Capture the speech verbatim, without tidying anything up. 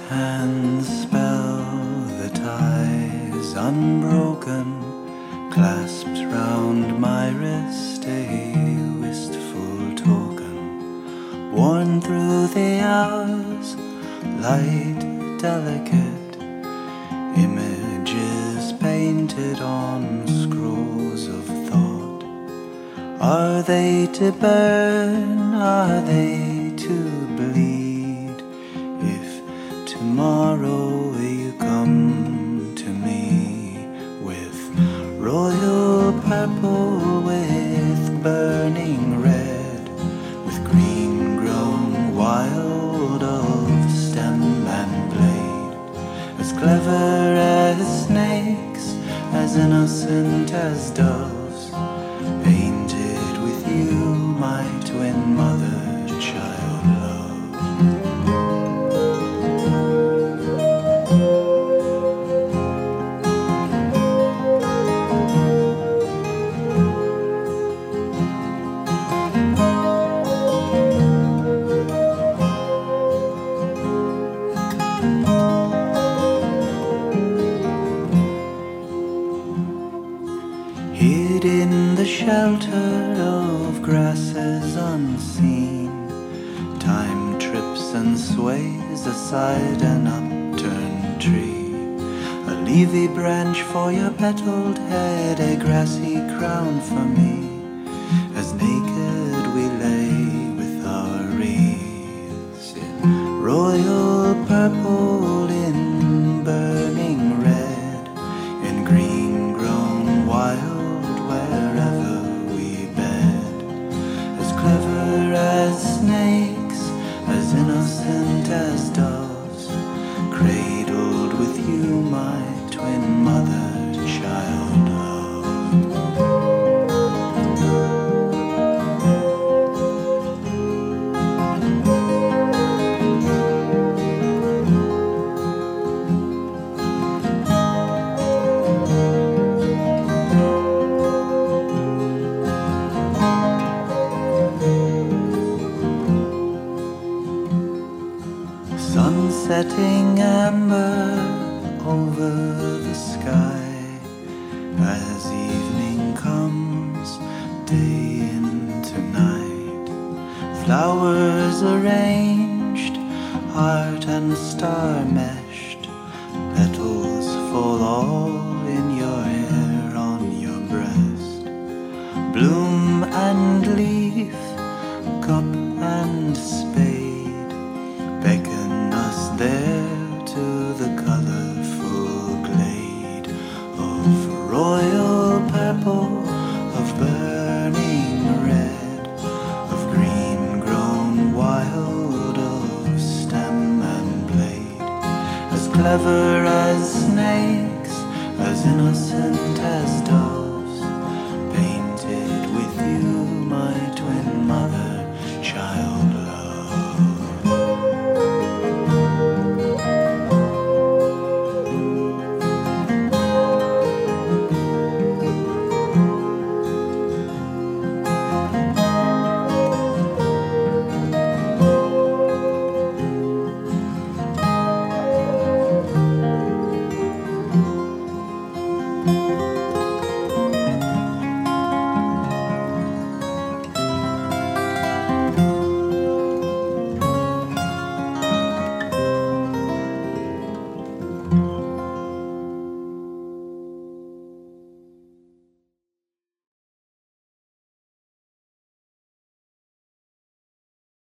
hands spell the ties unbroken, clasped round my wrist, a wistful token, worn through the hours, light, delicate, images painted on scrolls of thought. Are they to burn? Are they to bleed? If tomorrow you come to me with royal purple, with burning red, with green grown wild of stem and blade, as clever as snakes, as innocent as doves, painted with you, my twin mother, child love. Hid in the shelter of grasses unseen, time trips and sways aside an upturned tree, a leafy branch for your petaled head, a grassy crown for me, as naked we lay with our wreaths in royal purple, in burning red, in green grown wild, wherever we bed, as clever as snakes, as innocent as doves, cradled with you, my twin mother, child love. Sun setting amber over the sky, as evening comes, day into night, flowers arranged, heart and star meshed, petals fall all in your hair on your breast, bloom and leaf, cup and spade, beckon us there to the colorful glade of royal purple, of burning red, of green grown wild, of stem and blade, as clever as snakes, as innocent as doves,